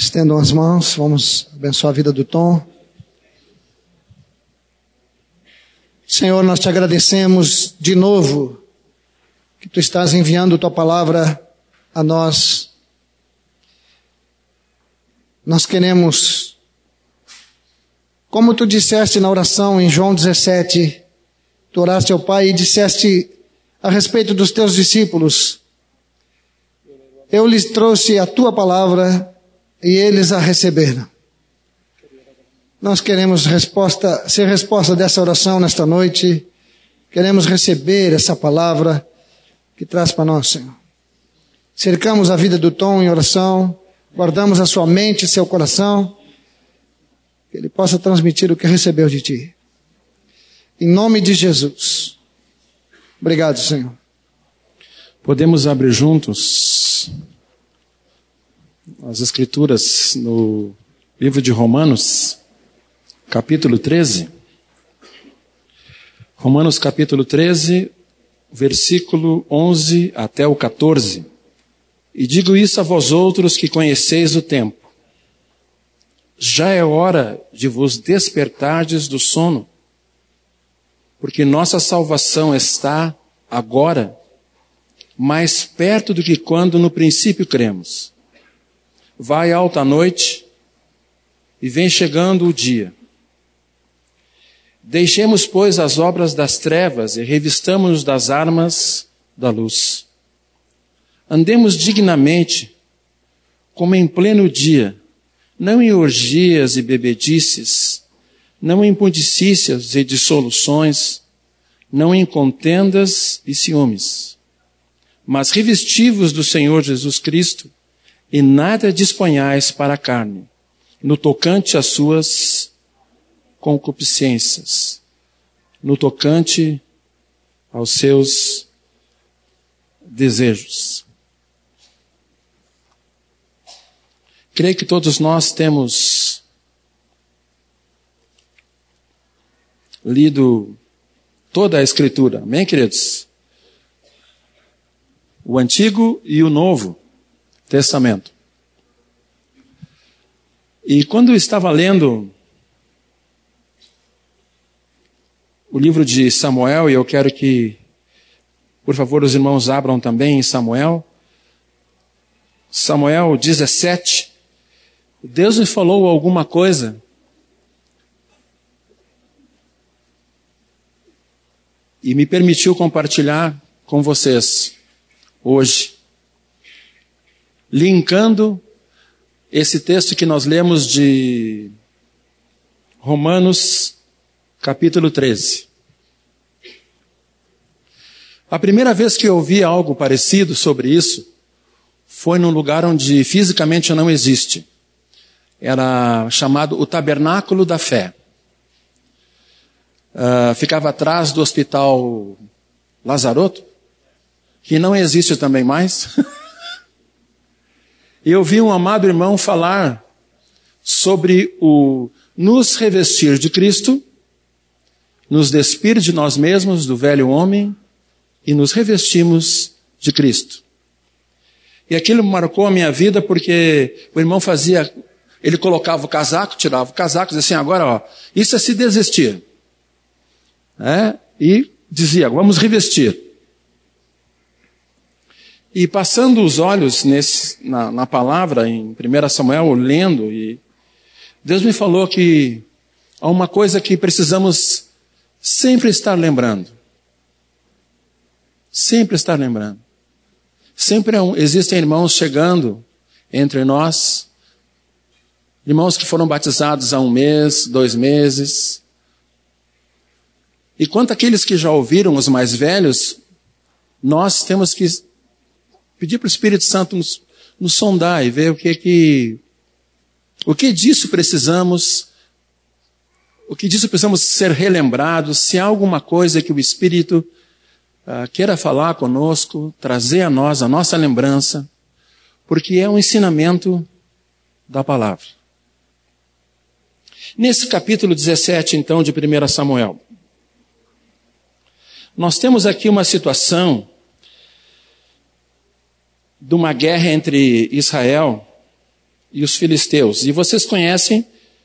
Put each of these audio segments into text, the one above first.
Estendam as mãos, vamos abençoar a vida do Tom. Senhor, nós te agradecemos de novo que tu estás enviando tua palavra a nós. Nós queremos, como tu disseste na oração em João 17, tu oraste ao Pai e disseste a respeito dos teus discípulos: eu lhes trouxe a tua palavra e eles a receberam. Nós queremos ser resposta dessa oração nesta noite. Queremos receber essa palavra que traz para nós, Senhor. Cercamos a vida do Tom em oração, guardamos a sua mente e seu coração, que ele possa transmitir o que recebeu de ti. Em nome de Jesus. Obrigado, Senhor. Podemos abrir juntos as Escrituras no livro de Romanos, capítulo 13. Romanos capítulo 13, versículo 11 até o 14. E digo isso a vós outros que conheceis o tempo. Já é hora de vos despertardes do sono, porque nossa salvação está agora mais perto do que quando no princípio cremos. Vai alta a noite e vem chegando o dia. Deixemos, pois, as obras das trevas e revistamo-nos das armas da luz. Andemos dignamente, como em pleno dia, não em orgias e bebedices, não em pudicícias e dissoluções, não em contendas e ciúmes, mas revesti-vos do Senhor Jesus Cristo, e nada disponhais para a carne, no tocante às suas concupiscências, no tocante aos seus desejos. Creio que todos nós temos lido toda a Escritura, amém, queridos? O Antigo e o Novo Testamento. E quando eu estava lendo o livro de Samuel, e eu quero que, por favor, os irmãos abram também em Samuel 17, Deus me falou alguma coisa e me permitiu compartilhar com vocês hoje, linkando esse texto que nós lemos de Romanos capítulo 13. A primeira vez que eu ouvi algo parecido sobre isso foi num lugar onde fisicamente não existe. Era chamado o Tabernáculo da Fé. Ficava atrás do Hospital Lazaroto, que não existe também mais. E eu vi um amado irmão falar sobre o nos revestir de Cristo, nos despir de nós mesmos, do velho homem, e nos revestimos de Cristo. E aquilo marcou a minha vida porque o irmão ele colocava o casaco, tirava o casaco, dizia assim, agora, ó, isso é se desistir. E dizia, vamos revestir. E passando os olhos na palavra, em 1 Samuel, lendo, e Deus me falou que há uma coisa que precisamos sempre estar lembrando. Sempre estar lembrando. Sempre existem irmãos chegando entre nós, irmãos que foram batizados há 1 mês, 2 meses. E quanto àqueles que já ouviram, os mais velhos, nós temos que pedir para o Espírito Santo nos sondar e ver o que disso precisamos ser relembrados, se há alguma coisa que o Espírito queira falar conosco, trazer a nós a nossa lembrança, porque é um ensinamento da palavra. Nesse capítulo 17, então, de 1 Samuel, nós temos aqui uma situação de uma guerra entre Israel e os filisteus. E vocês conhecem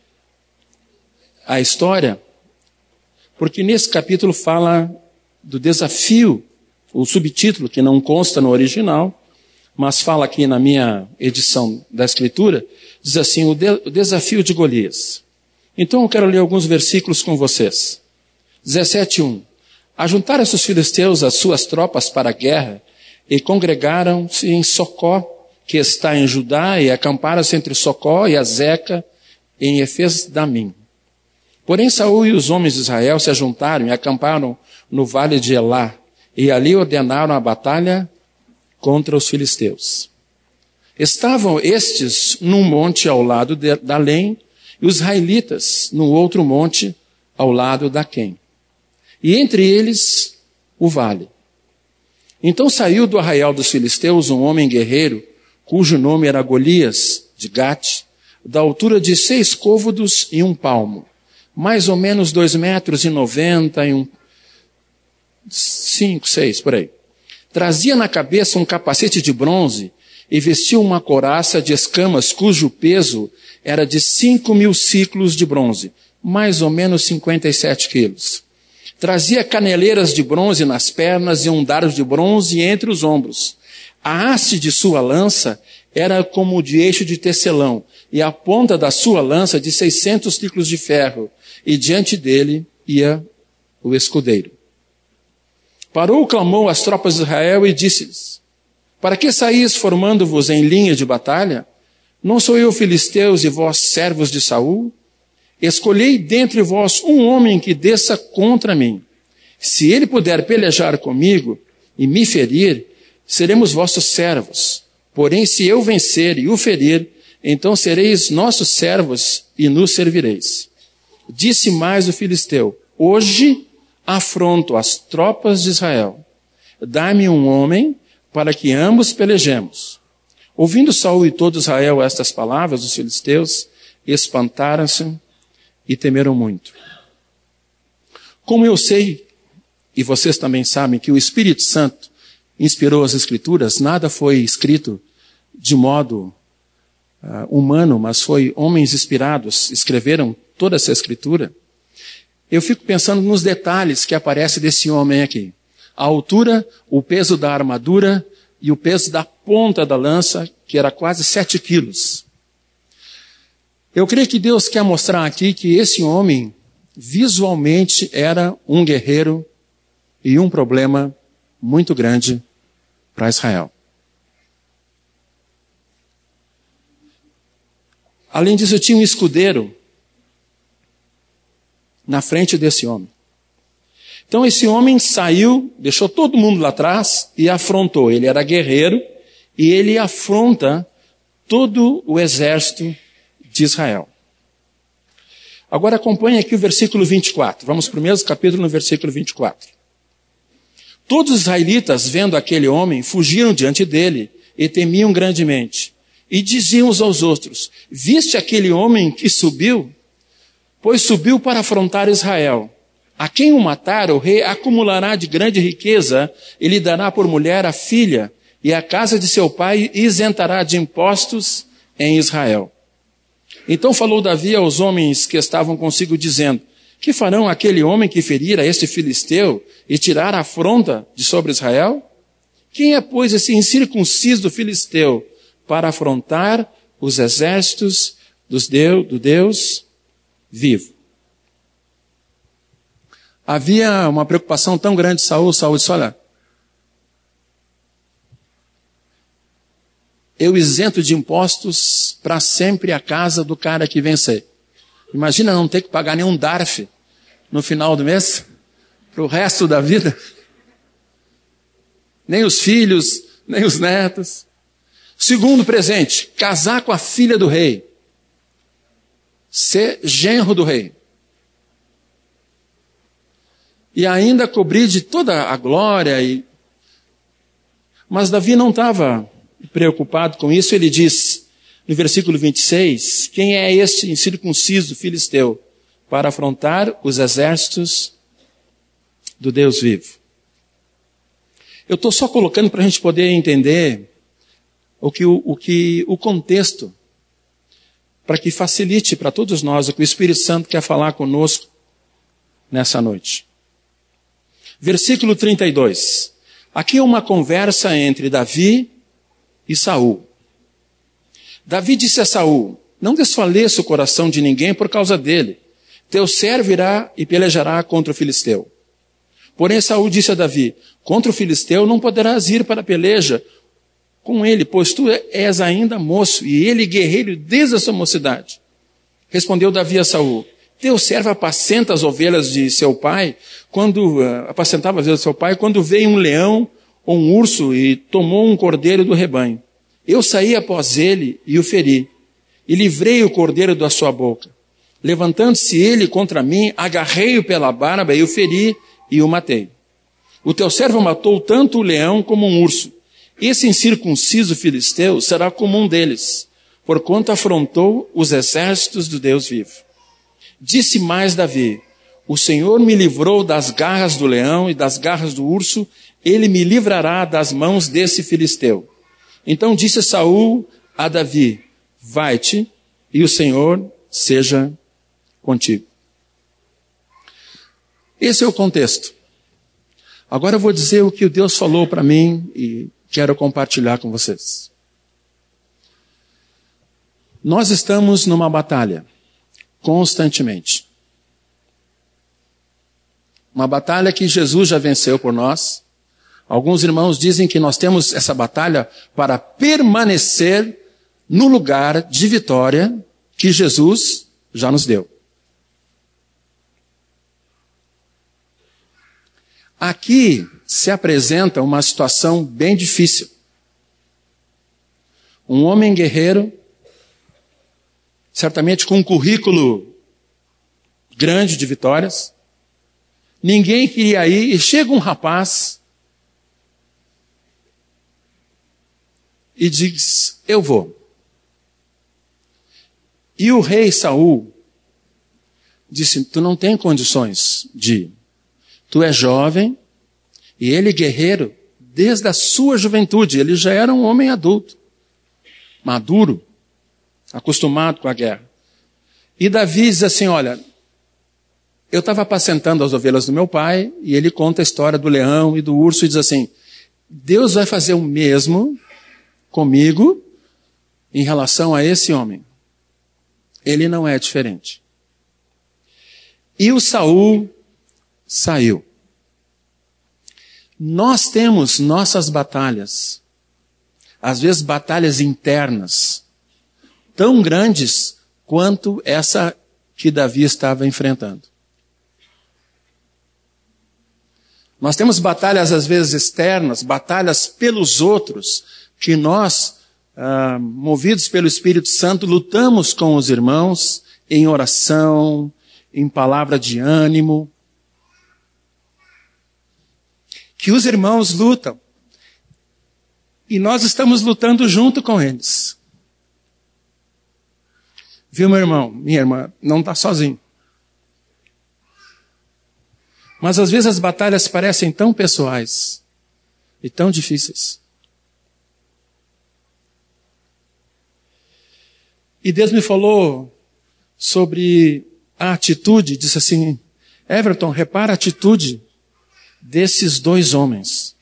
a história, porque nesse capítulo fala do desafio, o subtítulo que não consta no original, mas fala aqui na minha edição da Escritura, diz assim, o desafio de Golias. Então eu quero ler alguns versículos com vocês. 17:1. Ajuntaram-se os filisteus às suas tropas para a guerra e congregaram-se em Socó, que está em Judá, e acamparam-se entre Socó e Azeca, em Efes-damim. Porém Saul e os homens de Israel se ajuntaram e acamparam no vale de Elá, e ali ordenaram a batalha contra os filisteus. Estavam estes num monte ao lado da Além, e os israelitas no outro monte ao lado da Quém. E entre eles o vale. Então saiu do arraial dos filisteus um homem guerreiro, cujo nome era Golias, de Gate, da altura de 6 côvados e 1 palmo, mais ou menos 2,90 metros e 5, 6, por aí. Trazia na cabeça um capacete de bronze e vestia uma couraça de escamas cujo peso era de 5.000 ciclos de bronze, mais ou menos 57 quilos. Trazia caneleiras de bronze nas pernas e um dardo de bronze entre os ombros. A haste de sua lança era como de eixo de tecelão, e a ponta da sua lança de 600 ciclos de ferro, e diante dele ia o escudeiro. Parou, clamou às tropas de Israel e disse-lhes, para que saís formando-vos em linha de batalha? Não sou eu filisteus e vós servos de Saul? Escolhei dentre vós um homem que desça contra mim. Se ele puder pelejar comigo e me ferir, seremos vossos servos. Porém, se eu vencer e o ferir, então sereis nossos servos e nos servireis. Disse mais o filisteu, hoje afronto as tropas de Israel. Dá-me um homem para que ambos pelejemos. Ouvindo Saul e todo Israel estas palavras dos filisteus, espantaram-se e temeram muito. Como eu sei, e vocês também sabem, que o Espírito Santo inspirou as Escrituras, nada foi escrito de modo humano, mas foi homens inspirados, escreveram toda essa Escritura. Eu fico pensando nos detalhes que aparecem desse homem aqui. A altura, o peso da armadura e o peso da ponta da lança, que era quase 7 quilos. Eu creio que Deus quer mostrar aqui que esse homem visualmente era um guerreiro e um problema muito grande para Israel. Além disso, tinha um escudeiro na frente desse homem. Então esse homem saiu, deixou todo mundo lá atrás e afrontou. Ele era guerreiro e ele afronta todo o exército de Israel. Agora acompanhe aqui o versículo 24. Vamos para o mesmo capítulo no versículo 24. Todos os israelitas, vendo aquele homem, fugiram diante dele e temiam grandemente. E diziam uns aos outros, viste aquele homem que subiu? Pois subiu para afrontar Israel. A quem o matar, o rei acumulará de grande riqueza e lhe dará por mulher a filha, e a casa de seu pai isentará de impostos em Israel. Então falou Davi aos homens que estavam consigo, dizendo, que farão aquele homem que ferir a este filisteu e tirar a afronta de sobre Israel? Quem é, pois, esse incircunciso filisteu para afrontar os exércitos do Deus vivo? Havia uma preocupação tão grande de Saul. Saul disse, olha, eu isento de impostos para sempre a casa do cara que vencer. Imagina não ter que pagar nenhum DARF no final do mês, para o resto da vida. Nem os filhos, nem os netos. Segundo presente, casar com a filha do rei. Ser genro do rei. E ainda cobrir de toda a glória. Mas Davi não estava preocupado com isso. Ele diz, no versículo 26, quem é este incircunciso filisteu para afrontar os exércitos do Deus vivo? Eu estou só colocando para a gente poder entender o contexto para que facilite para todos nós o que o Espírito Santo quer falar conosco nessa noite. Versículo 32. Aqui é uma conversa entre Davi e Saul. Davi disse a Saul: não desfaleça o coração de ninguém por causa dele. Teu servo irá e pelejará contra o filisteu. Porém Saul disse a Davi: contra o filisteu não poderás ir para a peleja com ele, pois tu és ainda moço, e ele guerreiro desde a sua mocidade. Respondeu Davi a Saul: teu servo apacenta as ovelhas de seu pai, apacentava as ovelhas de seu pai, quando veio um leão ou um urso e tomou um cordeiro do rebanho. Eu saí após ele e o feri, e livrei o cordeiro da sua boca. Levantando-se ele contra mim, agarrei-o pela barba e o feri e o matei. O teu servo matou tanto o leão como um urso. Esse incircunciso filisteu será como um deles, porquanto afrontou os exércitos do Deus vivo. Disse mais Davi: o Senhor me livrou das garras do leão e das garras do urso, ele me livrará das mãos desse filisteu. Então disse Saul a Davi: vai-te, e o Senhor seja contigo. Esse é o contexto. Agora eu vou dizer o que Deus falou para mim e quero compartilhar com vocês. Nós estamos numa batalha, constantemente. Uma batalha que Jesus já venceu por nós. Alguns irmãos dizem que nós temos essa batalha para permanecer no lugar de vitória que Jesus já nos deu. Aqui se apresenta uma situação bem difícil. Um homem guerreiro, certamente com um currículo grande de vitórias. Ninguém queria ir, e chega um rapaz e diz: eu vou. E o rei Saul disse: tu não tem condições de ir. Tu és jovem, e ele guerreiro desde a sua juventude. Ele já era um homem adulto, maduro, acostumado com a guerra. E Davi diz assim: olha, eu estava apacentando as ovelhas do meu pai, e ele conta a história do leão e do urso, e diz assim: Deus vai fazer o mesmo comigo em relação a esse homem. Ele não é diferente. E o Saul saiu. Nós temos nossas batalhas, às vezes batalhas internas, tão grandes quanto essa que Davi estava enfrentando. Nós temos batalhas às vezes externas, batalhas pelos outros, que nós, movidos pelo Espírito Santo, lutamos com os irmãos em oração, em palavra de ânimo. Que os irmãos lutam. E nós estamos lutando junto com eles. Viu, meu irmão, minha irmã, não está sozinho. Mas às vezes as batalhas parecem tão pessoais e tão difíceis. E Deus me falou sobre a atitude, disse assim: Everton, repara a atitude desses dois homens.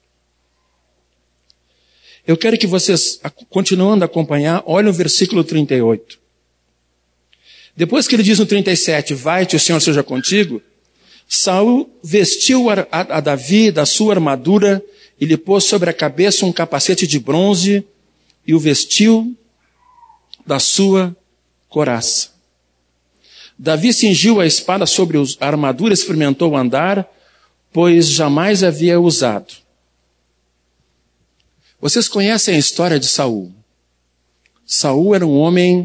Eu quero que vocês, continuando a acompanhar, olhem o versículo 38. Depois que ele diz no 37, vai-te, o Senhor seja contigo, Saul vestiu a Davi da sua armadura e lhe pôs sobre a cabeça um capacete de bronze e o vestiu da sua couraça. Davi cingiu a espada sobre a armadura e experimentou andar, pois jamais havia usado. Vocês conhecem a história de Saul. Saul era um homem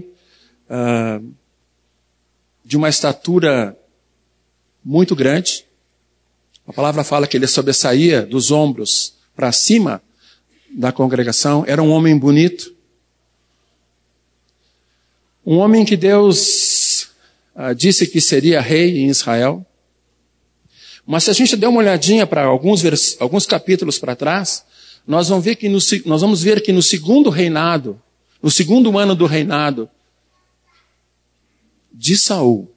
de uma estatura muito grande. A palavra fala que ele sobressaía dos ombros para cima da congregação. Era um homem bonito. Um homem que Deus disse que seria rei em Israel. Mas se a gente der uma olhadinha para alguns capítulos para trás, nós vamos ver que no segundo reinado, no segundo ano do reinado de Saul,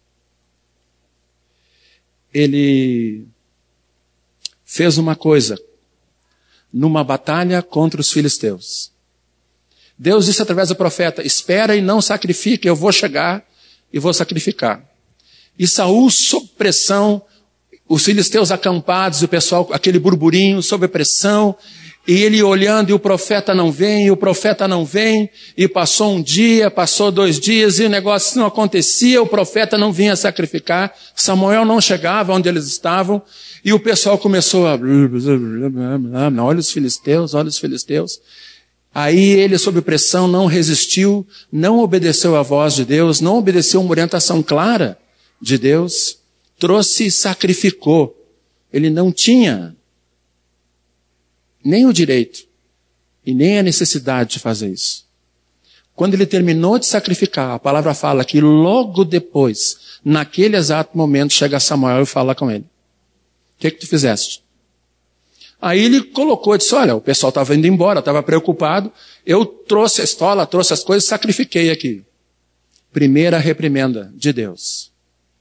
ele fez uma coisa numa batalha contra os filisteus. Deus disse através do profeta: espera e não sacrifique, eu vou chegar e vou sacrificar. E Saul, sob pressão, os filisteus acampados, o pessoal, aquele burburinho, sob pressão, e ele olhando, e o profeta não vem, e o profeta não vem, e passou um dia, passou 2 dias, e o negócio não acontecia, o profeta não vinha sacrificar, Samuel não chegava onde eles estavam, e o pessoal começou a... olha os filisteus, olha os filisteus. Aí ele, sob pressão, não resistiu, não obedeceu à voz de Deus, não obedeceu uma orientação clara de Deus, trouxe e sacrificou. Ele não tinha nem o direito e nem a necessidade de fazer isso. Quando ele terminou de sacrificar, a palavra fala que logo depois, naquele exato momento, chega Samuel e fala com ele: o que tu fizeste? Aí ele colocou, disse: olha, o pessoal estava indo embora, estava preocupado, eu trouxe a estola, trouxe as coisas, sacrifiquei aqui. Primeira reprimenda de Deus.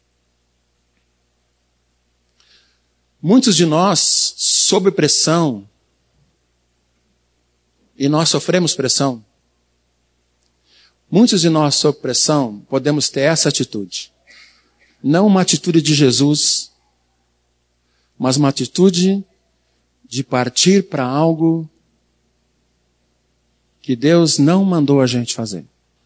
Muitos de nós, sob pressão, e nós sofremos pressão, muitos de nós, sob pressão, podemos ter essa atitude. Não uma atitude de Jesus, mas uma atitude de partir para algo que Deus não mandou a gente fazer.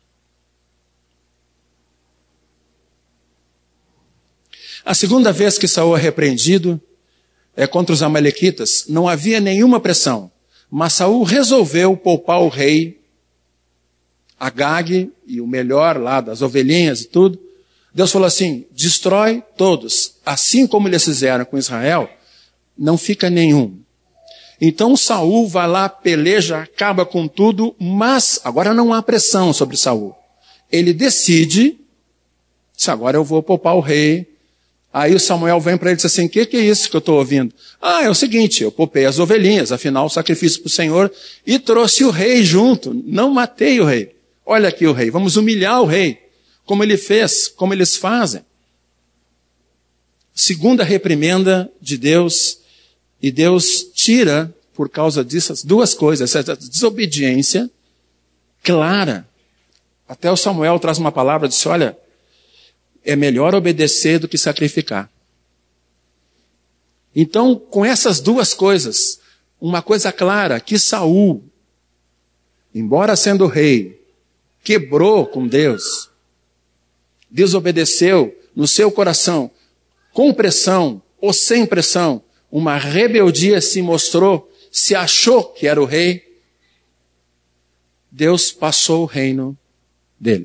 A segunda vez que Saul é repreendido é contra os amalequitas. Não havia nenhuma pressão, mas Saul resolveu poupar o rei Agag e o melhor lá das ovelhinhas e tudo. Deus falou assim: destrói todos, assim como eles fizeram com Israel, não fica nenhum. Então Saul vai lá, peleja, acaba com tudo, mas agora não há pressão sobre Saul. Ele decide: se agora eu vou poupar o rei. Aí o Samuel vem para ele e diz assim: o que é isso que eu estou ouvindo? Ah, é o seguinte, eu poupei as ovelhinhas, afinal sacrifício para o Senhor, e trouxe o rei junto, não matei o rei. Olha aqui o rei, vamos humilhar o rei, como ele fez, como eles fazem. Segunda reprimenda de Deus, e Deus tira, por causa disso, as 2 coisas, essa desobediência clara. Até o Samuel traz uma palavra, diz: olha, é melhor obedecer do que sacrificar. Então, com essas 2 coisas, uma coisa clara, que Saul, embora sendo rei, quebrou com Deus, desobedeceu no seu coração, com pressão ou sem pressão, uma rebeldia se mostrou, se achou que era o rei, Deus passou o reino dele.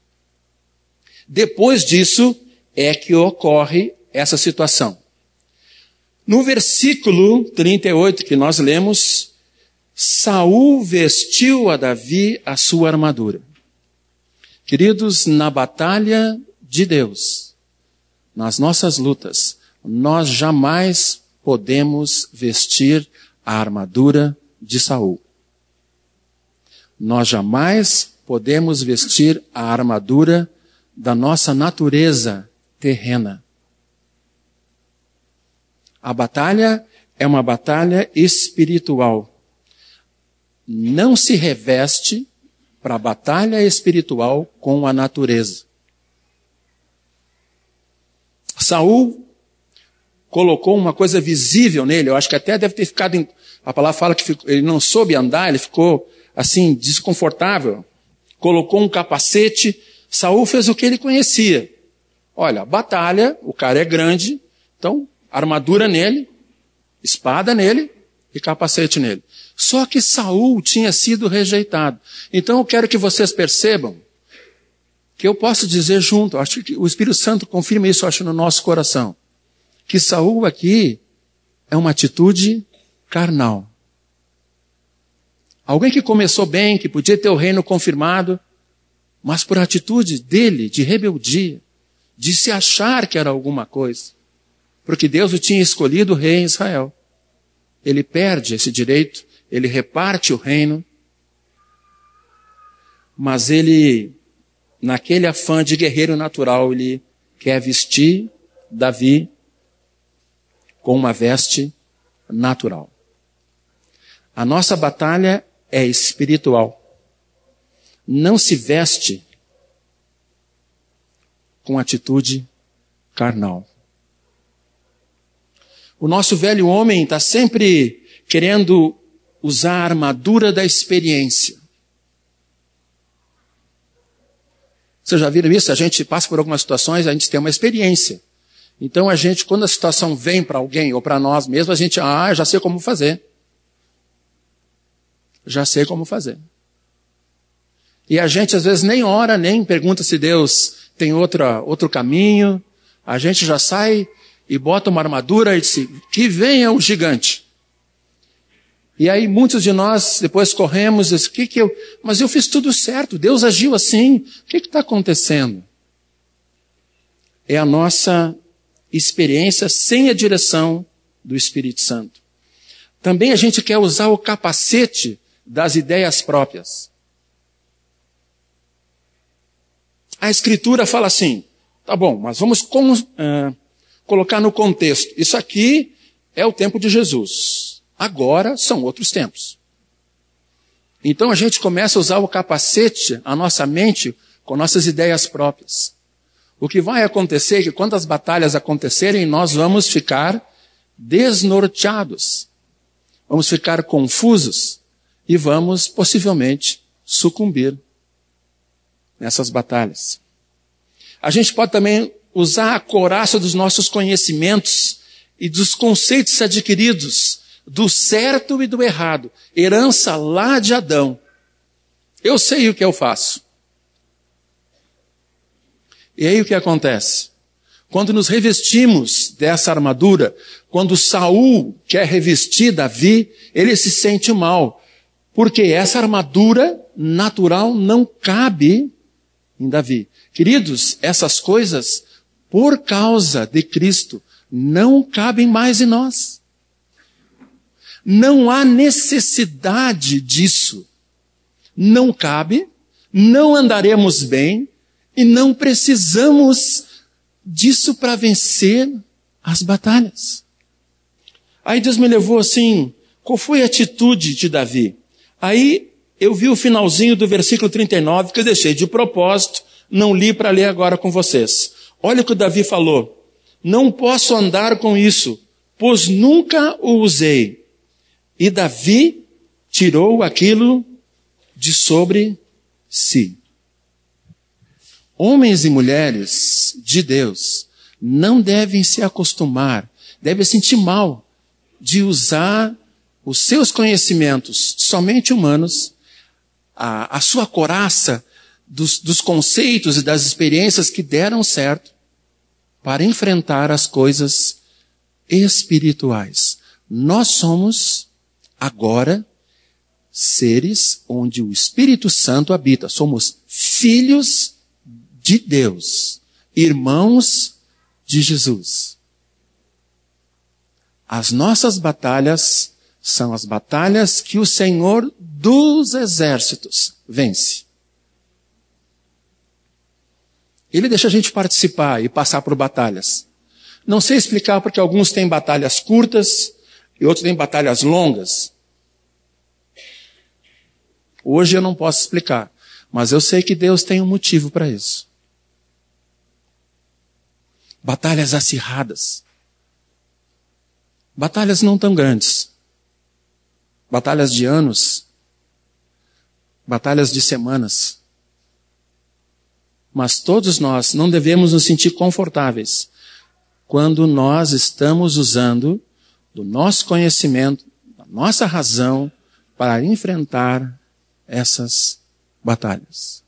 Depois disso é que ocorre essa situação. No versículo 38 que nós lemos, Saul vestiu a Davi a sua armadura. Queridos, na batalha de Deus, nas nossas lutas, nós jamais podemos vestir a armadura de Saul. Nós jamais podemos vestir a armadura da nossa natureza terrena. A batalha é uma batalha espiritual. Não se reveste para a batalha espiritual com a natureza. Saul colocou uma coisa visível nele, eu acho que até deve ter ficado, a palavra fala que ele não soube andar, ele ficou assim, desconfortável. Colocou um capacete. Saul fez o que ele conhecia. Olha, batalha, o cara é grande, então armadura nele, espada nele e capacete nele. Só que Saul tinha sido rejeitado. Então eu quero que vocês percebam que eu posso dizer junto, acho que o Espírito Santo confirma isso, acho, no nosso coração, que Saul aqui é uma atitude carnal. Alguém que começou bem, que podia ter o reino confirmado, mas por atitude dele, de rebeldia, de se achar que era alguma coisa, porque Deus o tinha escolhido rei em Israel. Ele perde esse direito, ele reparte o reino, mas ele naquele afã de guerreiro natural, ele quer vestir Davi com uma veste natural. A nossa batalha é espiritual. Não se veste com atitude carnal. O nosso velho homem está sempre querendo usar a armadura da experiência. Vocês já viram isso? A gente passa por algumas situações, a gente tem uma experiência. Então a gente, quando a situação vem para alguém ou para nós mesmos, a gente, já sei como fazer. Já sei como fazer. E a gente às vezes nem ora, nem pergunta se Deus tem outro caminho. A gente já sai e bota uma armadura e diz, que venha o gigante. E aí muitos de nós depois corremos e dizem, mas eu fiz tudo certo, Deus agiu assim, o que está acontecendo? É a nossa experiência sem a direção do Espírito Santo. Também a gente quer usar o capacete das ideias próprias. A Escritura fala assim, tá bom, mas vamos colocar no contexto. Isso aqui é o tempo de Jesus. Agora são outros tempos. Então a gente começa a usar o capacete, a nossa mente, com nossas ideias próprias. O que vai acontecer é que quando as batalhas acontecerem, nós vamos ficar desnorteados. Vamos ficar confusos e vamos possivelmente sucumbir nessas batalhas. A gente pode também usar a couraça dos nossos conhecimentos e dos conceitos adquiridos do certo e do errado, herança lá de Adão. Eu sei o que eu faço. E aí o que acontece? Quando nos revestimos dessa armadura, quando Saul quer revestir Davi, ele se sente mal, porque essa armadura natural não cabe em Davi. Queridos, essas coisas, por causa de Cristo, não cabem mais em nós. Não há necessidade disso. Não cabe, não andaremos bem e não precisamos disso para vencer as batalhas. Aí Deus me levou assim, qual foi a atitude de Davi? Aí eu vi o finalzinho do versículo 39, que eu deixei de propósito, não li para ler agora com vocês. Olha o que o Davi falou. Não posso andar com isso, pois nunca o usei. E Davi tirou aquilo de sobre si. Homens e mulheres de Deus não devem se acostumar, devem sentir mal de usar os seus conhecimentos somente humanos, a sua couraça dos conceitos e das experiências que deram certo para enfrentar as coisas espirituais. Nós somos agora seres onde o Espírito Santo habita. Somos filhos de Deus, irmãos de Jesus. As nossas batalhas são as batalhas que o Senhor dos exércitos vence. Ele deixa a gente participar e passar por batalhas. Não sei explicar porque alguns têm batalhas curtas e outros têm batalhas longas. Hoje eu não posso explicar, mas eu sei que Deus tem um motivo para isso. Batalhas acirradas. Batalhas não tão grandes. Batalhas de anos. Batalhas de semanas. Mas todos nós não devemos nos sentir confortáveis quando nós estamos usando do nosso conhecimento, da nossa razão, para enfrentar essas batalhas.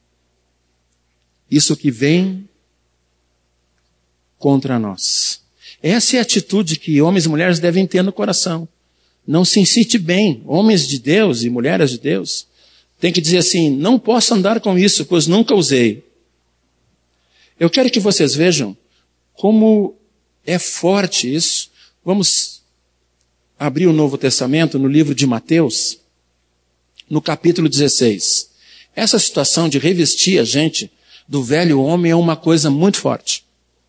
Isso que vem contra nós. Essa é a atitude que homens e mulheres devem ter no coração. Não se insiste bem. Homens de Deus e mulheres de Deus têm que dizer assim, não posso andar com isso, pois nunca usei. Eu quero que vocês vejam como é forte isso. Vamos abrir o Novo Testamento no livro de Mateus, no capítulo 16. Essa situação de revestir a gente do velho homem é uma coisa muito forte.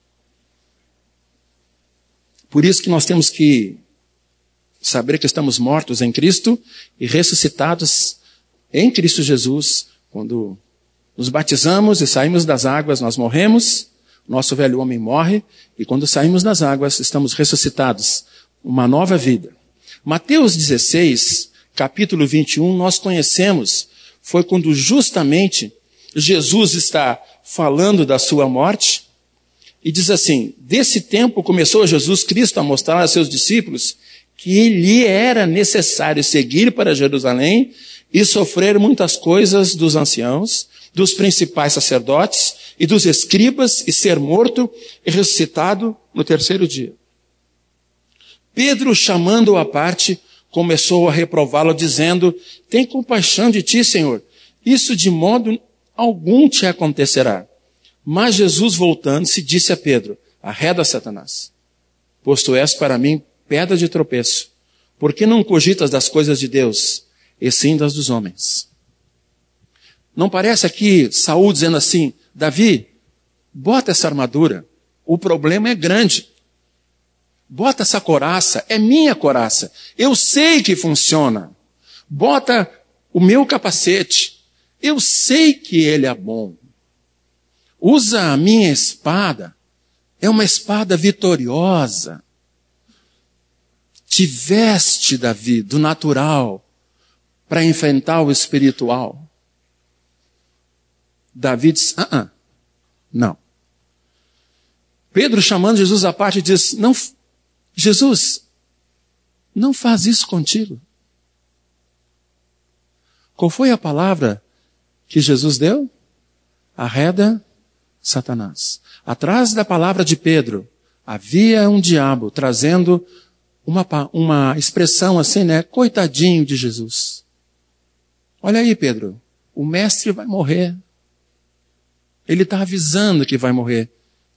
Por isso que nós temos que saber que estamos mortos em Cristo e ressuscitados em Cristo Jesus. Quando nos batizamos e saímos das águas, nós morremos, nosso velho homem morre, e quando saímos das águas, estamos ressuscitados, uma nova vida. Mateus 16, capítulo 21, nós conhecemos, foi quando justamente Jesus está falando da sua morte, e diz assim: desse tempo começou Jesus Cristo a mostrar a seus discípulos que lhe era necessário seguir para Jerusalém e sofrer muitas coisas dos anciãos, dos principais sacerdotes e dos escribas, e ser morto e ressuscitado no terceiro dia. Pedro, chamando-o à parte, começou a reprová-lo, dizendo: tem compaixão de ti, Senhor, isso de modo algum te acontecerá. Mas Jesus, voltando-se, disse a Pedro: arreda, Satanás, pois tu és para mim pedra de tropeço, porque não cogitas das coisas de Deus, e sim das dos homens. Não parece aqui Saul dizendo assim: Davi, bota essa armadura, o problema é grande. Bota essa couraça, é minha couraça, eu sei que funciona. Bota o meu capacete, eu sei que ele é bom. Usa a minha espada, é uma espada vitoriosa. Te veste, Davi, do natural, para enfrentar o espiritual. Davi diz: não. Pedro, chamando Jesus à parte, diz: não, Jesus, não faz isso contigo. Qual foi a palavra que Jesus deu? Arreda, Satanás. Atrás da palavra de Pedro, havia um diabo trazendo uma expressão assim, né? Coitadinho de Jesus. Olha aí, Pedro, o mestre vai morrer. Ele está avisando que vai morrer.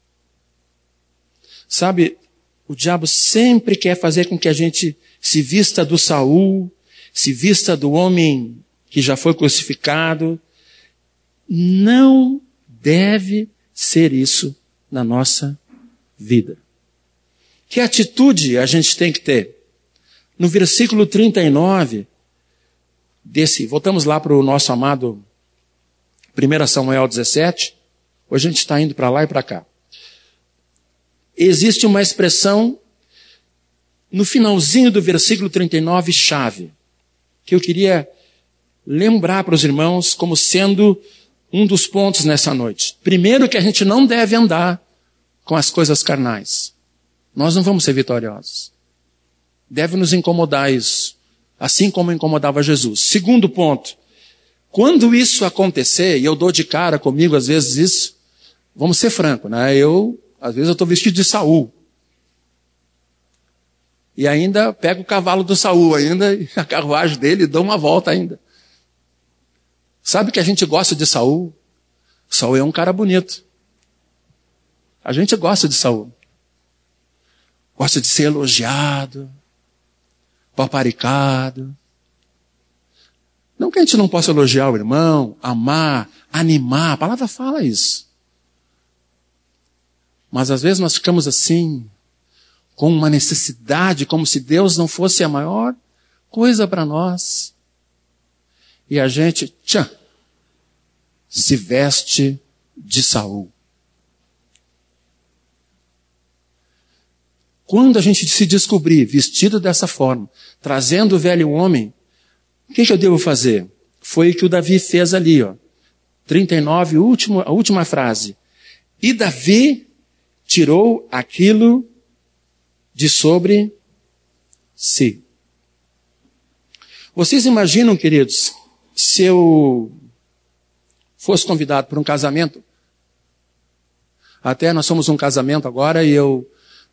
Sabe, o diabo sempre quer fazer com que a gente se vista do Saul, se vista do homem que já foi crucificado. Não deve ser isso na nossa vida. Que atitude a gente tem que ter? No versículo 39, voltamos lá para o nosso amado 1 Samuel 17, hoje a gente está indo para lá e para cá. Existe uma expressão no finalzinho do versículo 39, chave, que eu queria lembrar para os irmãos como sendo um dos pontos nessa noite. Primeiro, que a gente não deve andar com as coisas carnais. Nós não vamos ser vitoriosos. Deve nos incomodar isso, assim como incomodava Jesus. Segundo ponto, quando isso acontecer, e eu dou de cara comigo às vezes isso, vamos ser francos, né? Às vezes eu estou vestido de Saul. E ainda pego o cavalo do Saul, ainda, e a carruagem dele, e dou uma volta ainda. Sabe que a gente gosta de Saul? Saul é um cara bonito. A gente gosta de Saul. Gosta de ser elogiado, paparicado. Não que a gente não possa elogiar o irmão, amar, animar, a palavra fala isso. Mas às vezes nós ficamos assim, com uma necessidade, como se Deus não fosse a maior coisa para nós. E a gente, se veste de Saul. Quando a gente se descobrir vestido dessa forma, trazendo o velho homem, o que eu devo fazer? Foi o que o Davi fez ali, 39, a última frase. E Davi tirou aquilo de sobre si. Vocês imaginam, queridos, se eu fosse convidado para um casamento? Até nós somos um casamento agora e eu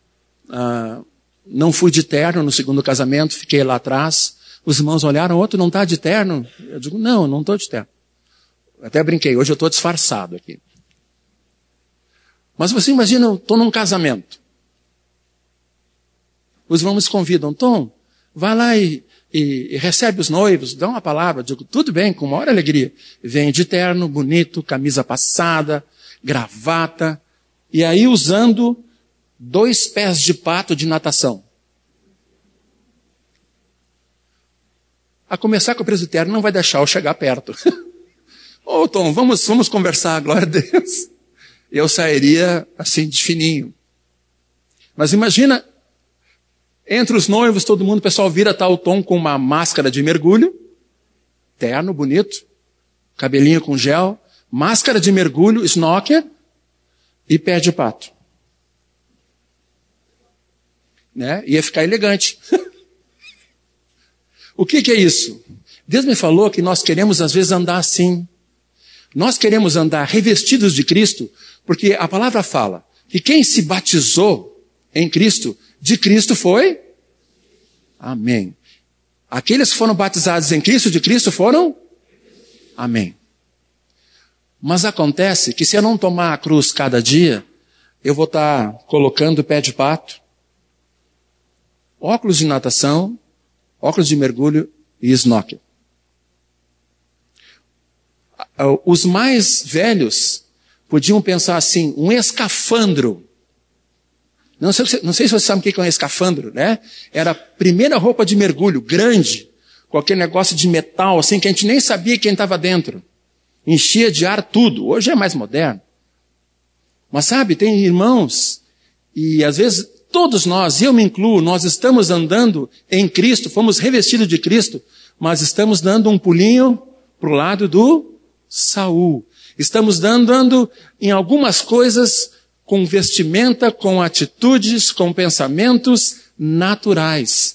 não fui de terno no segundo casamento, fiquei lá atrás. Os irmãos olharam, outro não está de terno? Eu digo, não estou de terno. Até brinquei, hoje eu estou disfarçado aqui. Mas você imagina, eu estou num casamento. Os irmãos me convidam, Tom, vai lá e recebe os noivos, dá uma palavra. Eu digo, tudo bem, com maior alegria. Vem de terno, bonito, camisa passada, gravata, e aí usando 2 pés de pato de natação. A começar que o presbitério não vai deixar eu chegar perto. Ô Tom, vamos conversar, glória a Deus. Eu sairia assim de fininho. Mas imagina, entre os noivos, todo mundo, o pessoal vira tal Tom com uma máscara de mergulho, terno, bonito, cabelinho com gel, máscara de mergulho, snorkel e pé de pato. Né? Ia ficar elegante. O que é isso? Deus me falou que nós queremos às vezes andar assim. Nós queremos andar revestidos de Cristo, porque a palavra fala que quem se batizou em Cristo, de Cristo foi? Amém. Aqueles que foram batizados em Cristo, de Cristo foram? Amém. Mas acontece que se eu não tomar a cruz cada dia, eu vou estar colocando pé de pato, óculos de natação, óculos de mergulho e snorkel. Os mais velhos podiam pensar assim, um escafandro. Não sei se você sabe o que é um escafandro, né? Era a primeira roupa de mergulho, grande, com aquele negócio de metal, assim, que a gente nem sabia quem estava dentro. Enchia de ar tudo. Hoje é mais moderno. Mas sabe, tem irmãos, e às vezes todos nós, eu me incluo, nós estamos andando em Cristo, fomos revestidos de Cristo, mas estamos dando um pulinho para o lado do Saul. Estamos andando em algumas coisas com vestimenta, com atitudes, com pensamentos naturais,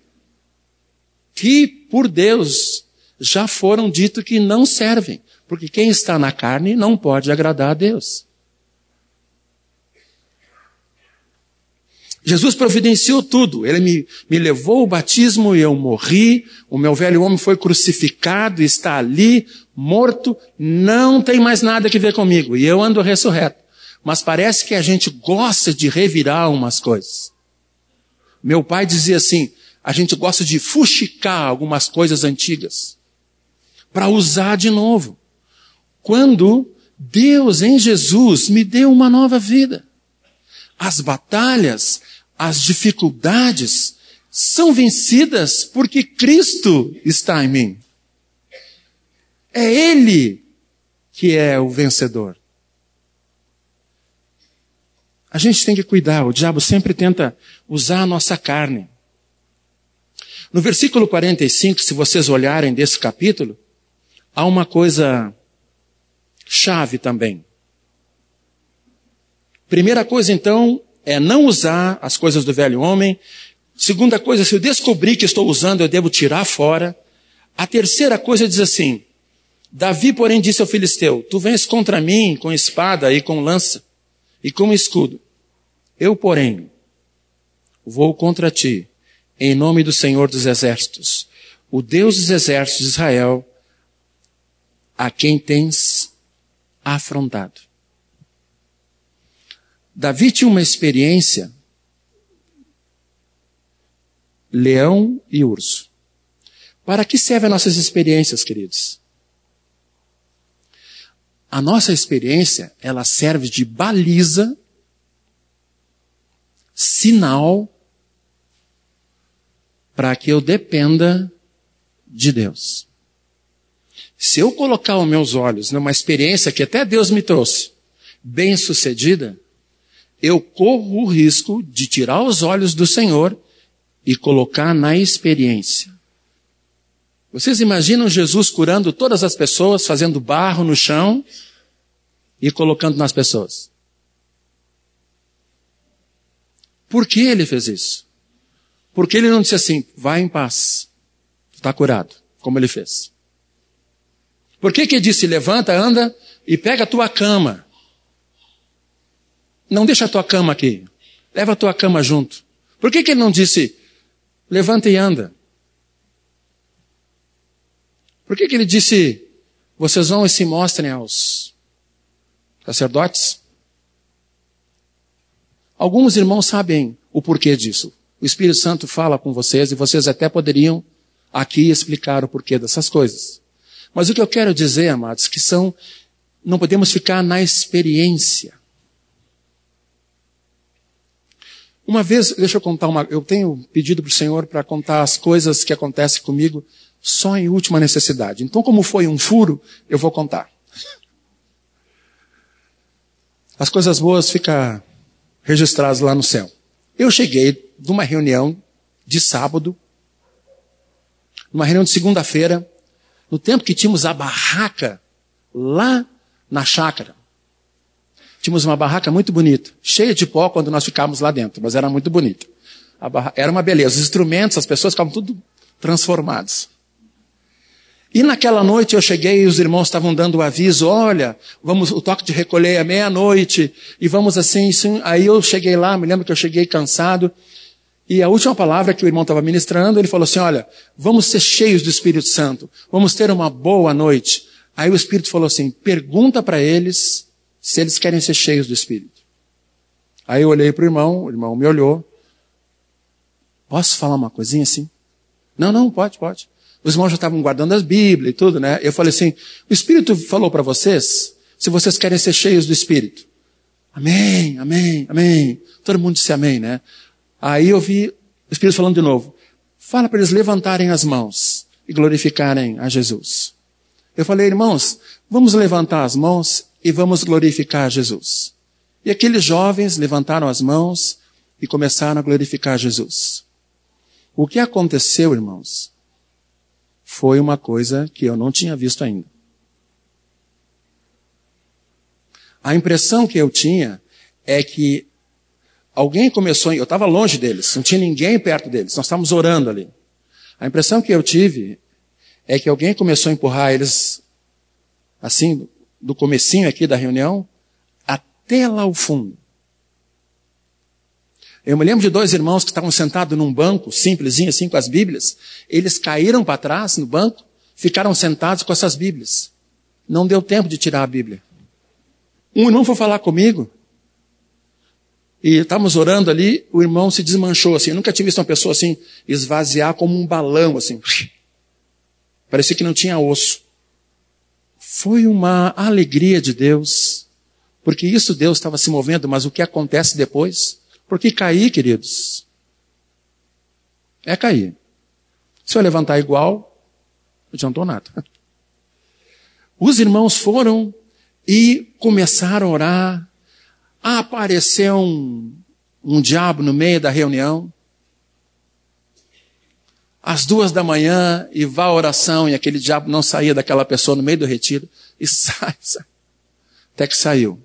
que por Deus já foram dito que não servem, porque quem está na carne não pode agradar a Deus. Jesus providenciou tudo. Ele me levou ao batismo e eu morri. O meu velho homem foi crucificado, está ali, morto. Não tem mais nada que ver comigo. E eu ando ressurreto. Mas parece que a gente gosta de revirar umas coisas. Meu pai dizia assim, a gente gosta de fuxicar algumas coisas antigas para usar de novo. Quando Deus em Jesus me deu uma nova vida. As batalhas, as dificuldades são vencidas porque Cristo está em mim. É Ele que é o vencedor. A gente tem que cuidar, o diabo sempre tenta usar a nossa carne. No versículo 45, se vocês olharem desse capítulo, há uma coisa chave também. Primeira coisa, então, é não usar as coisas do velho homem. Segunda coisa, se eu descobrir que estou usando, eu devo tirar fora. A terceira coisa diz assim, Davi, porém, disse ao filisteu, tu vens contra mim com espada e com lança e com escudo. Eu, porém, vou contra ti, em nome do Senhor dos Exércitos, o Deus dos Exércitos de Israel, a quem tens afrontado. Davi tinha uma experiência, leão e urso. Para que servem as nossas experiências, queridos? A nossa experiência, ela serve de baliza, sinal, para que eu dependa de Deus. Se eu colocar os meus olhos numa experiência que até Deus me trouxe, bem-sucedida, eu corro o risco de tirar os olhos do Senhor e colocar na experiência. Vocês imaginam Jesus curando todas as pessoas, fazendo barro no chão e colocando nas pessoas? Por que ele fez isso? Porque ele não disse assim, vai em paz, está curado, como ele fez. Por que ele disse, levanta, anda e pega a tua cama? Não deixa a tua cama aqui. Leva a tua cama junto. Por que ele não disse, levanta e anda? Por que ele disse, vocês vão e se mostrem aos sacerdotes? Alguns irmãos sabem o porquê disso. O Espírito Santo fala com vocês e vocês até poderiam aqui explicar o porquê dessas coisas. Mas o que eu quero dizer, amados, que são não podemos ficar na experiência. Uma vez, deixa eu contar eu tenho pedido para o Senhor para contar as coisas que acontecem comigo só em última necessidade. Então, como foi um furo, eu vou contar. As coisas boas ficam registradas lá no céu. Eu cheguei de uma reunião de sábado, numa reunião de segunda-feira, no tempo que tínhamos a barraca lá na chácara. Tínhamos uma barraca muito bonita, cheia de pó quando nós ficávamos lá dentro, mas era muito bonita. Era uma beleza. Os instrumentos, as pessoas ficavam tudo transformados. E naquela noite eu cheguei e os irmãos estavam dando o aviso, olha, o toque de recolher é meia-noite, e vamos assim. Aí eu cheguei lá, me lembro que eu cheguei cansado, e a última palavra que o irmão estava ministrando, ele falou assim, olha, vamos ser cheios do Espírito Santo, vamos ter uma boa noite. Aí o Espírito falou assim, pergunta para eles se eles querem ser cheios do Espírito. Aí eu olhei para o irmão me olhou, posso falar uma coisinha assim? Não, pode. Os irmãos já estavam guardando as Bíblias e tudo, né? Eu falei assim, o Espírito falou para vocês, se vocês querem ser cheios do Espírito. Amém. Todo mundo disse amém, né? Aí eu vi o Espírito falando de novo. Fala para eles levantarem as mãos e glorificarem a Jesus. Eu falei, irmãos, vamos levantar as mãos e vamos glorificar a Jesus. E aqueles jovens levantaram as mãos e começaram a glorificar Jesus. O que aconteceu, irmãos, foi uma coisa que eu não tinha visto ainda. A impressão que eu tinha é que alguém começou, eu estava longe deles, não tinha ninguém perto deles, nós estávamos orando ali. A impressão que eu tive é que alguém começou a empurrar eles, assim, do comecinho aqui da reunião, até lá ao fundo. Eu me lembro de 2 irmãos que estavam sentados num banco, simplesinho assim, com as Bíblias. Eles caíram para trás no banco, ficaram sentados com essas Bíblias. Não deu tempo de tirar a Bíblia. Um irmão foi falar comigo, e estávamos orando ali, o irmão se desmanchou assim. Eu nunca tinha visto uma pessoa assim, esvaziar como um balão, assim. Parecia que não tinha osso. Foi uma alegria de Deus, porque isso Deus estava se movendo, mas o que acontece depois? Porque cair, queridos, é cair. Se eu levantar igual, não adiantou nada. Os irmãos foram e começaram a orar. Apareceu um diabo no meio da reunião. Às 2 da manhã, e vá a oração, e aquele diabo não saía daquela pessoa no meio do retiro. E sai. Até que saiu.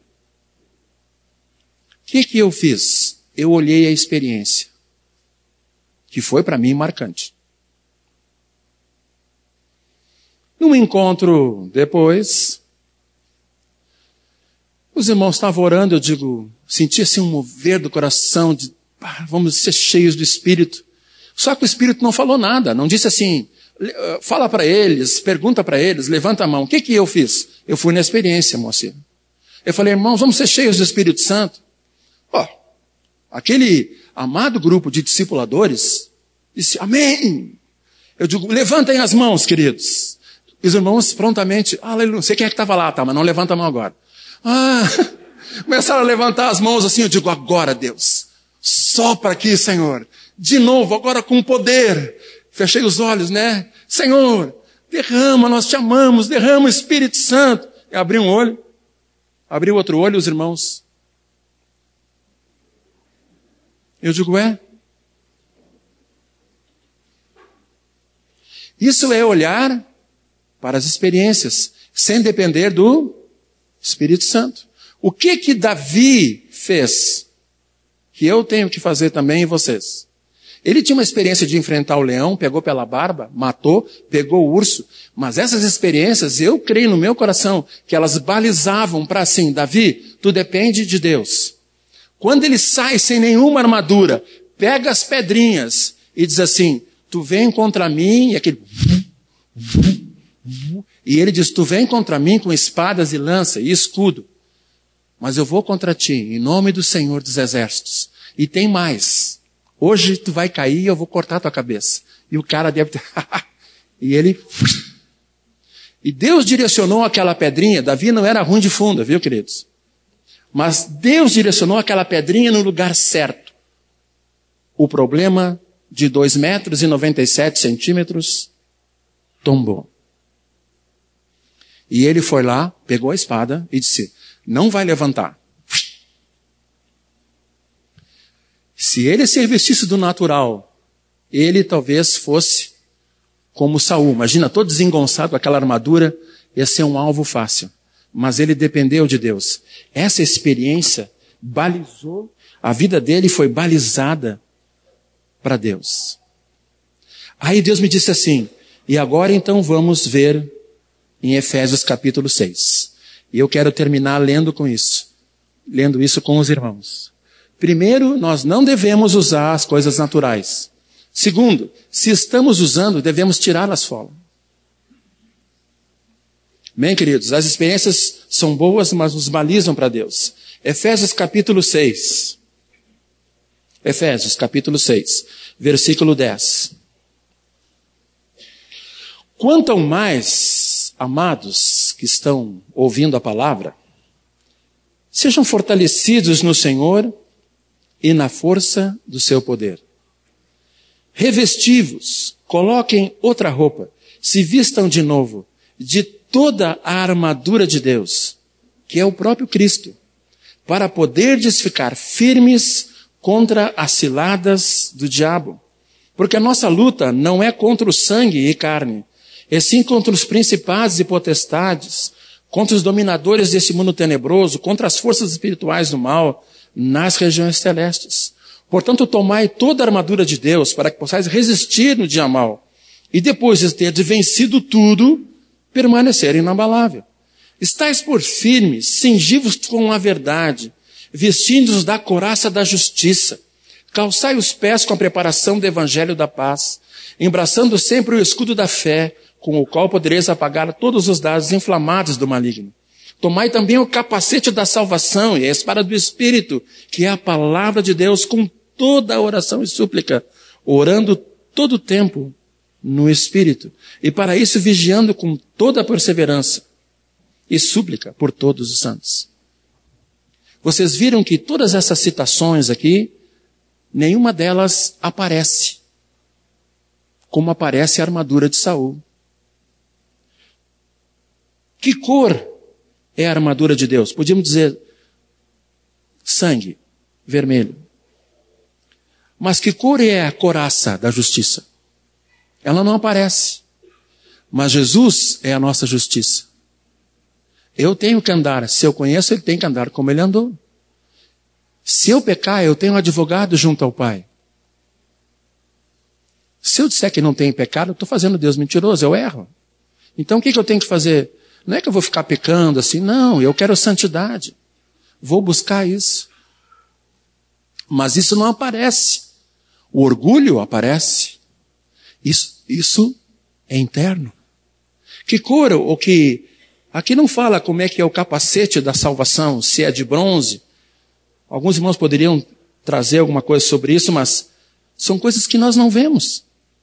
O que eu fiz? Eu olhei a experiência, que foi para mim marcante. Num encontro depois, os irmãos estavam orando, eu senti assim um mover do coração, vamos ser cheios do Espírito. Só que o Espírito não falou nada, não disse assim, fala para eles, pergunta para eles, levanta a mão. O que eu fiz? Eu fui na experiência, moça. Eu falei, irmãos, vamos ser cheios do Espírito Santo. Aquele amado grupo de discipuladores disse, amém. Eu digo, levantem as mãos, queridos. Os irmãos prontamente, aleluia, não sei quem é que estava lá, mas não levanta a mão agora. Começaram a levantar as mãos assim, eu digo, agora Deus, sopra aqui, Senhor. De novo, agora com poder. Fechei os olhos, né? Senhor, derrama, nós te amamos, derrama o Espírito Santo. Eu abri um olho, abri o outro olho, os irmãos. Eu digo, isso é olhar para as experiências, sem depender do Espírito Santo. O que Davi fez, que eu tenho que fazer também e vocês? Ele tinha uma experiência de enfrentar o leão, pegou pela barba, matou, pegou o urso, mas essas experiências, eu creio no meu coração, que elas balizavam para assim, Davi, tu depende de Deus. Quando ele sai sem nenhuma armadura, pega as pedrinhas e diz assim, tu vem contra mim, e aquele... E ele diz, tu vem contra mim com espadas e lança e escudo, mas eu vou contra ti, em nome do Senhor dos Exércitos. E tem mais, hoje tu vai cair e eu vou cortar tua cabeça. E o cara deve ter... E ele... E Deus direcionou aquela pedrinha. Davi não era ruim de funda, viu, queridos? Mas Deus direcionou aquela pedrinha no lugar certo. O problema de 2,97 metros tombou. E ele foi lá, pegou a espada e disse, não vai levantar. Se ele se revestisse do natural, ele talvez fosse como Saul. Imagina, todo desengonçado com aquela armadura, ia ser um alvo fácil. Mas ele dependeu de Deus. Essa experiência balizou, a vida dele foi balizada para Deus. Aí Deus me disse assim, e agora então vamos ver em Efésios capítulo 6. E eu quero terminar lendo isso com os irmãos. Primeiro, nós não devemos usar as coisas naturais. Segundo, se estamos usando, devemos tirá-las fora. Bem, queridos, as experiências são boas, mas nos balizam para Deus. Efésios capítulo 6. Efésios capítulo 6, versículo 10. Quanto ao mais, amados que estão ouvindo a palavra, sejam fortalecidos no Senhor e na força do seu poder. Revestivos, coloquem outra roupa, se vistam de novo, de toda a armadura de Deus, que é o próprio Cristo, para poderdes ficar firmes contra as ciladas do diabo. Porque a nossa luta não é contra o sangue e carne, e sim contra os principados e potestades, contra os dominadores desse mundo tenebroso, contra as forças espirituais do mal nas regiões celestes. Portanto, tomai toda a armadura de Deus para que possais resistir no dia mau. E depois de ter vencido tudo, permanecer inabalável. Estais por firmes, cingivos com a verdade, vestindo-os da couraça da justiça. Calçai os pés com a preparação do evangelho da paz, embraçando sempre o escudo da fé, com o qual podereis apagar todos os dardos inflamados do maligno. Tomai também o capacete da salvação e a espada do Espírito, que é a palavra de Deus, com toda a oração e súplica, orando todo o tempo no Espírito. E para isso vigiando com toda a perseverança e súplica por todos os santos. Vocês viram que todas essas citações aqui, nenhuma delas aparece como aparece a armadura de Saul. Que cor é a armadura de Deus? Podíamos dizer sangue, vermelho. Mas que cor é a couraça da justiça? Ela não aparece. Mas Jesus é a nossa justiça. Eu tenho que andar, se eu conheço, ele tem que andar como ele andou. Se eu pecar, eu tenho um advogado junto ao Pai. Se eu disser que não tenho pecado, eu estou fazendo Deus mentiroso, eu erro. Então o que eu tenho que fazer? Não é que eu vou ficar pecando assim, não, eu quero santidade. Vou buscar isso. Mas isso não aparece. O orgulho aparece. Isso é interno. Que cor, ou que... Aqui não fala como é que é o capacete da salvação, se é de bronze. Alguns irmãos poderiam trazer alguma coisa sobre isso, mas são coisas que nós não vemos.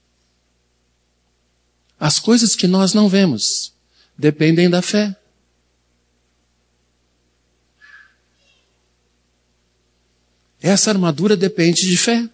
As coisas que nós não vemos dependem da fé. Essa armadura depende de fé.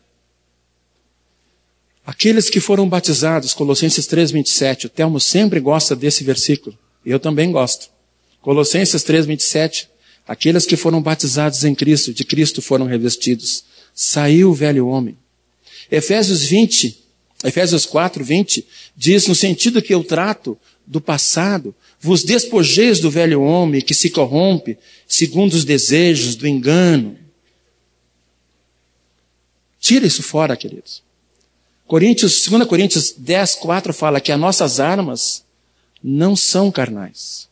Aqueles que foram batizados, Colossenses 3:27, o Telmo sempre gosta desse versículo, eu também gosto. Colossenses 3:27, aqueles que foram batizados em Cristo, de Cristo foram revestidos. Saiu o velho homem. Efésios 4:20, diz no sentido que eu trato do passado, vos despojeis do velho homem que se corrompe segundo os desejos do engano. Tira isso fora, queridos. 2 Coríntios 10:4 fala que as nossas armas não são carnais.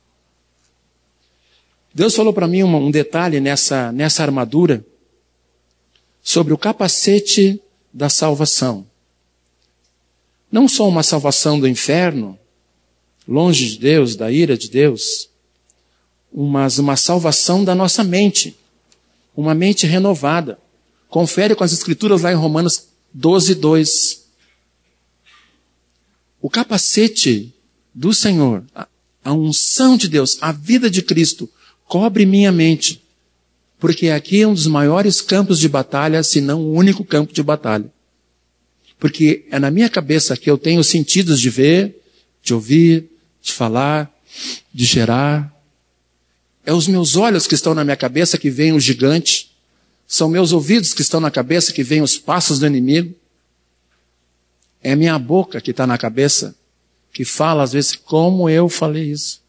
Deus falou para mim um detalhe nessa armadura sobre o capacete da salvação. Não só uma salvação do inferno, longe de Deus, da ira de Deus, mas uma salvação da nossa mente, uma mente renovada. Confere com as escrituras lá em Romanos 12:2. O capacete do Senhor, a unção de Deus, a vida de Cristo, cobre minha mente. Porque aqui é um dos maiores campos de batalha, se não o único campo de batalha. Porque é na minha cabeça que eu tenho os sentidos de ver, de ouvir, de falar, de gerar. É os meus olhos que estão na minha cabeça que veem o gigante. São meus ouvidos que estão na cabeça que veem os passos do inimigo. É minha boca que está na cabeça que fala às vezes como eu falei isso.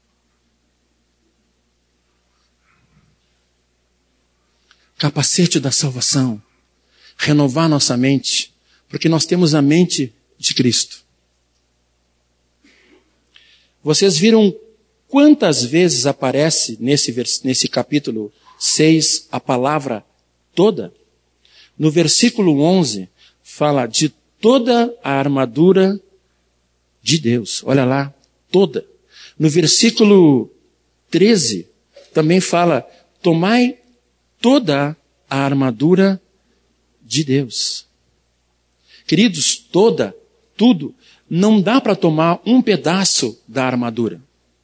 Capacete da salvação. Renovar nossa mente. Porque nós temos a mente de Cristo. Vocês viram quantas vezes aparece nesse capítulo 6 a palavra toda? No versículo 11 fala de toda a armadura de Deus. Olha lá, toda. No versículo 13 também fala, tomai toda a armadura de Deus. Queridos, toda, tudo, não dá para tomar um pedaço da armadura.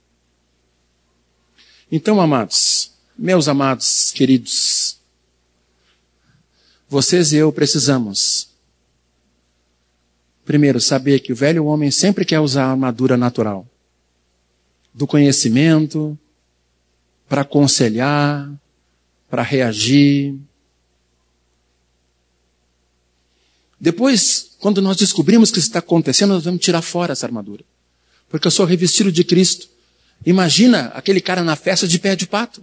Então, amados, meus amados, queridos, vocês e eu precisamos, primeiro, saber que o velho homem sempre quer usar a armadura natural, do conhecimento, para aconselhar, para reagir. Depois, quando nós descobrimos que isso está acontecendo, nós vamos tirar fora essa armadura. Porque eu sou revestido de Cristo. Imagina aquele cara na festa de pé de pato.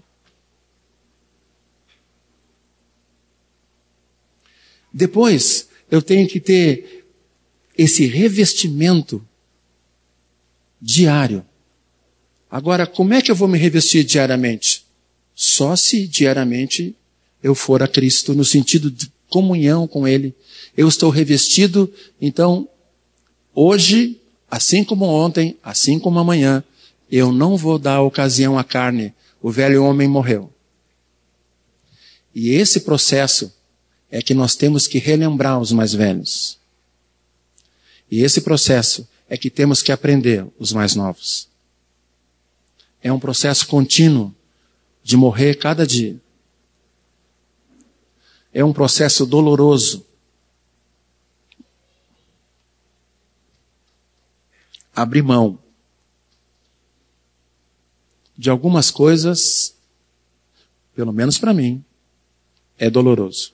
Depois, eu tenho que ter esse revestimento diário. Agora, como é que eu vou me revestir diariamente? Só se diariamente eu for a Cristo, no sentido de comunhão com Ele. Eu estou revestido, então, hoje, assim como ontem, assim como amanhã, eu não vou dar ocasião à carne. O velho homem morreu. E esse processo é que nós temos que relembrar os mais velhos. E esse processo é que temos que aprender os mais novos. É um processo contínuo de morrer cada dia. É um processo doloroso. Abrir mão de algumas coisas, pelo menos para mim, é doloroso.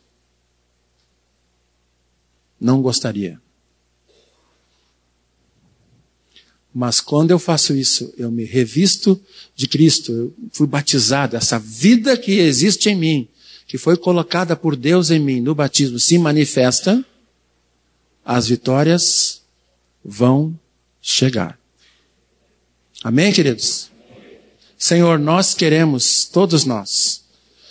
Não gostaria. Mas quando eu faço isso, eu me revisto de Cristo, eu fui batizado, essa vida que existe em mim, que foi colocada por Deus em mim no batismo, se manifesta, as vitórias vão chegar. Amém, queridos? Senhor, nós queremos, todos nós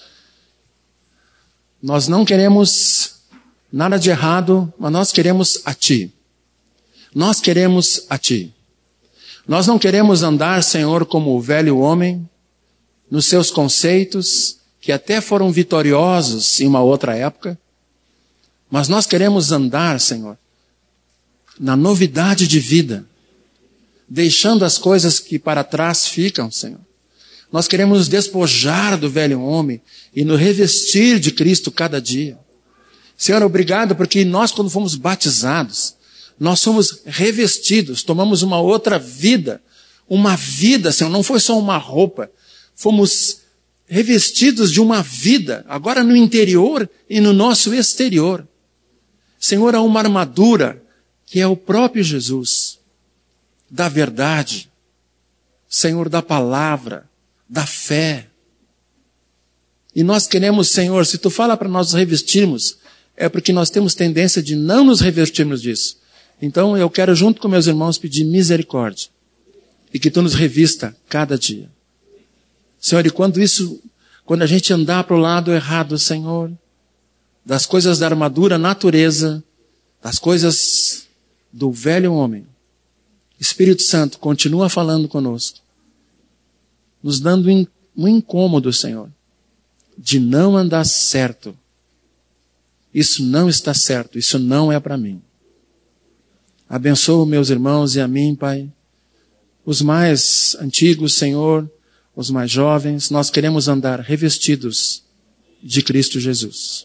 não queremos nada de errado, mas nós queremos a Ti. Nós queremos a Ti. Nós não queremos andar, Senhor, como o velho homem, nos seus conceitos, que até foram vitoriosos em uma outra época, mas nós queremos andar, Senhor, na novidade de vida, deixando as coisas que para trás ficam, Senhor. Nós queremos nos despojar do velho homem e nos revestir de Cristo cada dia. Senhor, obrigado porque nós, quando fomos batizados, nós somos revestidos, tomamos uma outra vida. Uma vida, Senhor, não foi só uma roupa. Fomos revestidos de uma vida, agora no interior e no nosso exterior. Senhor, há uma armadura que é o próprio Jesus, da verdade, Senhor, da palavra, da fé. E nós queremos, Senhor, se Tu fala para nós revestirmos, é porque nós temos tendência de não nos revestirmos disso. Então eu quero, junto com meus irmãos, pedir misericórdia. E que Tu nos revista cada dia. Senhor, e quando a gente andar para o lado errado, Senhor, das coisas da armadura, natureza, das coisas do velho homem, Espírito Santo, continua falando conosco, nos dando um incômodo, Senhor, de não andar certo. Isso não está certo, isso não é para mim. Abençoa meus irmãos e a mim, Pai, Os mais antigos, Senhor, os mais jovens, nós queremos andar revestidos de Cristo Jesus.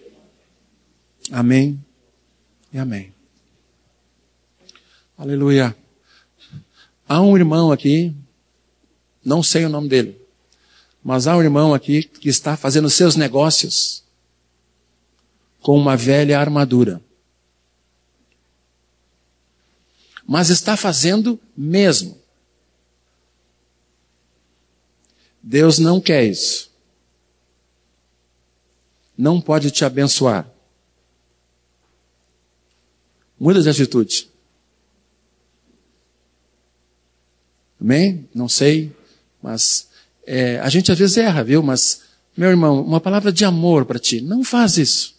Amém e amém. Aleluia. Há um irmão aqui, não sei o nome dele, mas há um irmão aqui que está fazendo seus negócios com uma velha armadura. Mas está fazendo mesmo. Deus não quer isso. Não pode te abençoar. Muda de atitude. Amém? Não sei, mas a gente às vezes erra, viu? Mas, meu irmão, uma palavra de amor para ti. Não faz isso.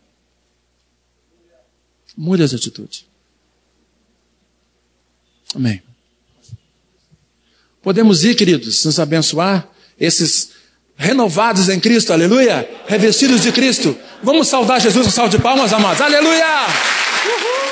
Muda de atitude. Amém. Podemos ir, queridos, nos abençoar, esses renovados em Cristo, aleluia, revestidos de Cristo. Vamos saudar Jesus com salve de palmas, amados, aleluia! Uhul!